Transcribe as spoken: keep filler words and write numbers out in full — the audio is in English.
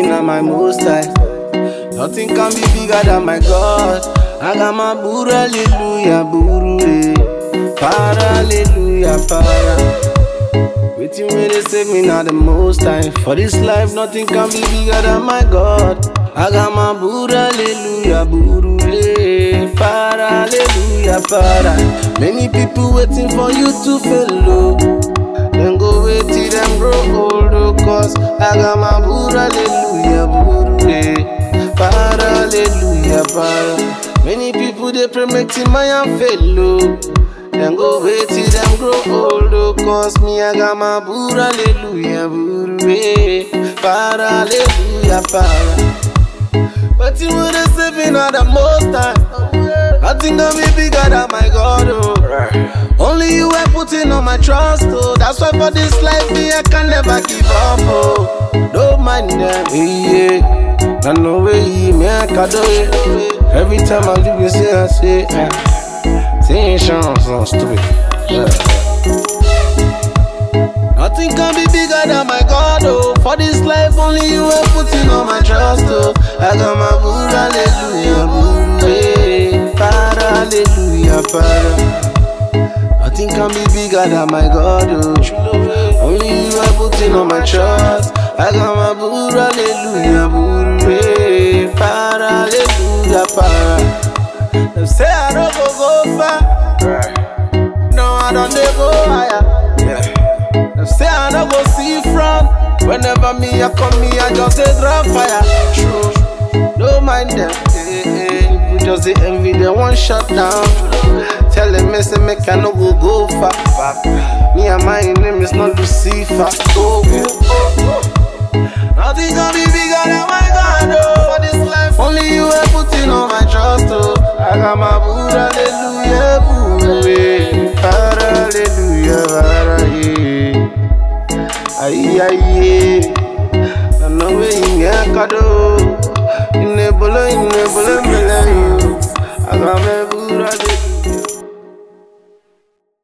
na my most high. Nothing can be bigger than my God. I got my buru, hallelujah, buru, eh. Para, hallelujah, para. Waiting where they save me now the most time. For this life, nothing can be bigger than my God. I got my buru, hallelujah, buru, eh. Para, hallelujah, para. Many people waiting for you to fail, oh. Then go wait till them grow old, oh. Cause I got my buru, hallelujah, buru, eh. Para, hallelujah, para. Many people they pray make till my am fail, oh. Then go wait till them grow old, oh. Cause me I got my buru, hallelujah, buru, eh. Para, hallelujah, para. But you would have saving all the most time. Nothing gonna be bigger than my God, oh. Only you are putting on my trust, oh. That's why for this life me I can never give up, oh. Don't mind them, yeah. I know way me I can do it. Every time I do this, I say, eh. Say chance, so stupid. Yeah. Nothing can be bigger than my God, oh. For this life, only you are putting on my trust, oh. I got my buru, hallelujah, buru, eh. Para, hallelujah, para. Nothing can be bigger than my God, oh. Only you are putting on my trust. I got my buru, hallelujah, buru, eh. Para, hallelujah, para. Them say I don't go go far. No, I don't dey go higher. Yeah. Them say I don't go see front. Whenever me I come, me I just say drop fire. True, don't mind them. Eh, eh. People just they envy, they want shut down. Tell them me say make I no go go far. Me and my name is not Lucifer. Go, go, go, go. Nothing can be bigger than my God, oh. For this life, only you are putting on my trust, oh. I got my buru, hallelujah, buru, eh. Para, hallelujah, para, yeah. Aye, aye, yeah. I know where you get kado. In the bullet, in the bullet, me love you. I got